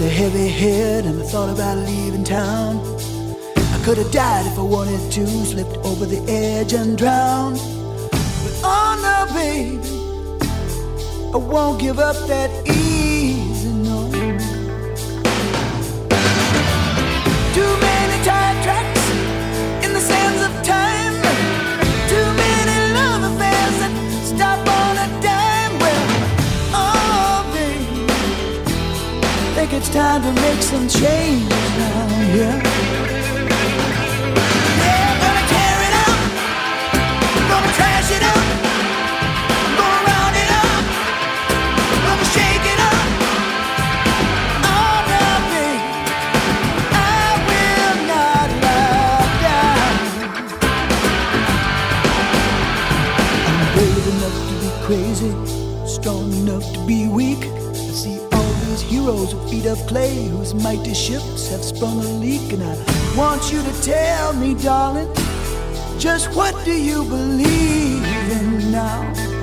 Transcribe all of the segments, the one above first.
with a heavy head and I thought about leaving town. I could have died if I wanted to, slipped over the edge and drowned. But oh no, baby, I won't give up that easy, no. Too many tire tracks in the sands of time. Too many love affairs that stop on a dime. Well, oh baby, think it's time to make some change now, yeah. Yeah, gonna tear it up, gonna trash it up, gonna round it up, gonna shake it up. Oh no, baby, I will not lie down. I'm brave enough to be crazy, strong enough to be weak. I see all these heroes with feet of clay, whose mighty ships have sprung a leak. And I want you to tell me, darling, just what do you believe in now?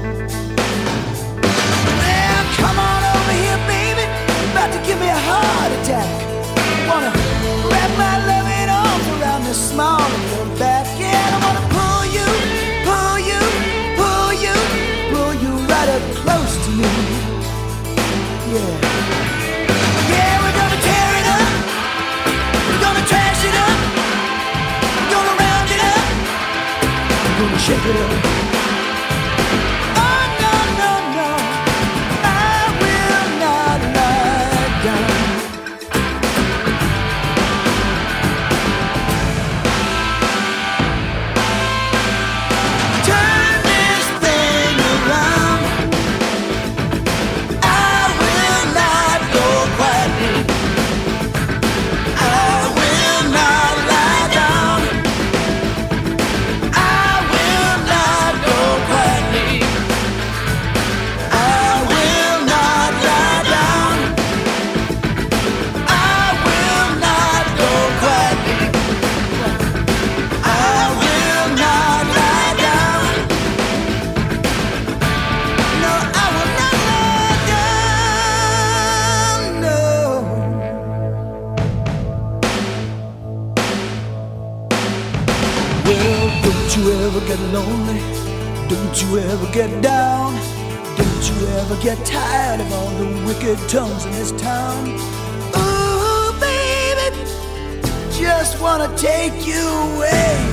Well, come on over here, baby, you're about to give me a heart attack. I wanna wrap my loving arms around this small little back. Yeah, and I wanna pull you, pull you, pull you, pull you right up close to me. Yeah. Yeah, we're gonna tear it up, we're gonna trash it up, we're gonna round it up, we're gonna shake it up. Oh no, no, no, I will not lie down. Turn this thing around, I will not go quietly, I will not lie down, I will not go quietly, I will not lie down, I will not go quietly, I will not lie down. No, I will not lie down, no. Well, don't you ever get lonely, don't you ever get down, don't you ever get tired of all the wicked tongues in this town. Ooh, baby, just wanna take you away.